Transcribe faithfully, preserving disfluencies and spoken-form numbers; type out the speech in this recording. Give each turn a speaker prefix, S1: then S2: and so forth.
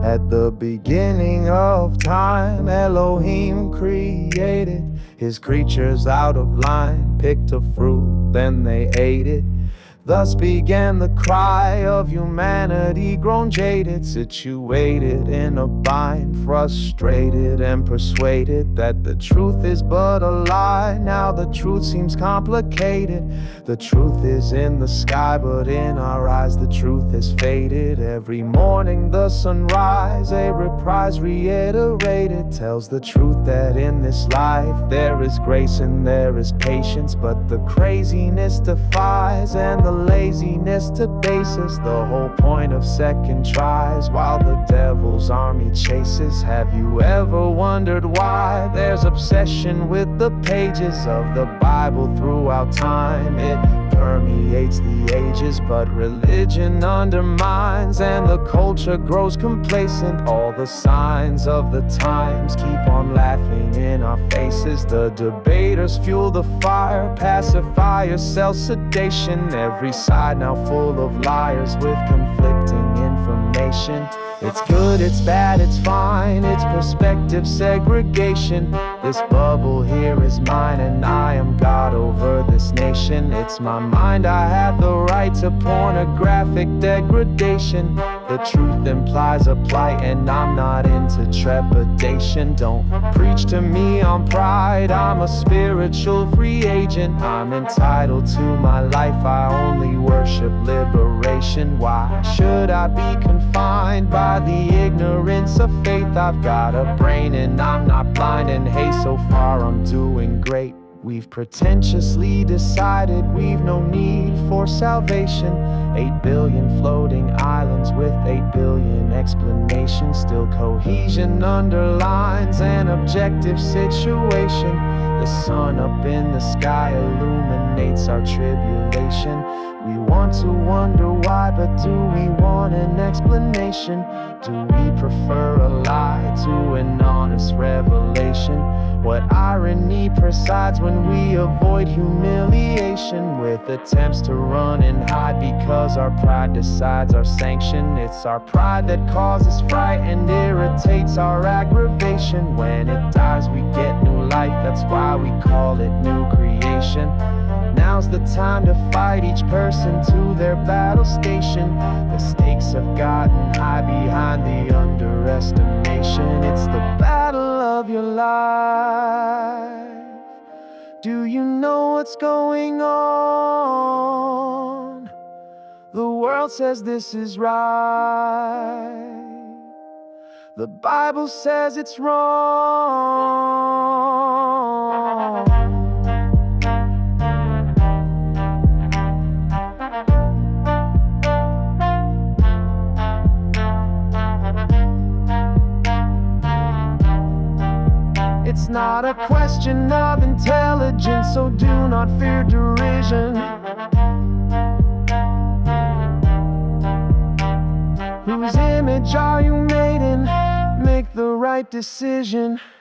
S1: At the beginning of time, Elohim created his creatures out of line, picked a fruit, then they ate it. Thus began the cry of humanity, grown jaded, situated in a bind, frustrated and persuaded that the truth is but a lie. Now the truth seems complicated. The truth is in the sky, but in our eyes the truth has faded. Every morning the sunrise, a reprise reiterated, tells the truth that in this life there is grace and there is patience, but the craziness defies and the laziness to bases the whole point of second tries, while the devil's army chases. Have you ever wondered why there's obsession with the pages of the Bible throughout time? It permeates the ages, but religion undermines, and the culture grows complacent. All the signs of the times keep on laughing in our faces. The debaters fuel the fire, pacifiers sell sedation. Every side now full of liars with conflicting information. It's good, it's bad, it's fine, it's perspective segregation. This bubble here is mine, and I am God over this nation. It's my mind, I have the right to pornographic degradation. The truth implies a plight, and I'm not into trepidation. Don't preach to me on pride, I'm a spiritual free agent. I'm entitled to my life, I only worship liberation. Why should I be confined by the ignorance of faith? I've got a brain and I'm not blind, and hey, so far I'm doing great. We've pretentiously decided we've no need for salvation. Eight billion floating islands with eight billion explanations. Still cohesion underlines an objective situation. The sun up in the sky illuminates our tribulation. We want to wonder why, but do we want an explanation? Do we prefer a lie to an honest revelation? What irony presides when we avoid humiliation with attempts to run and hide because our pride decides our sanction? It's our pride that causes fright and irritates our aggravation. When it dies we get new life, that's why we call it new creation. Now's the time to fight, each person to their battle station. The stakes have gotten high behind the underestimation. It's the battle of your life. Do you know what's going on? The world says this is right. The Bible says it's wrong. It's not a question of intelligence, so do not fear derision. Whose image are you made in? Make the right decision.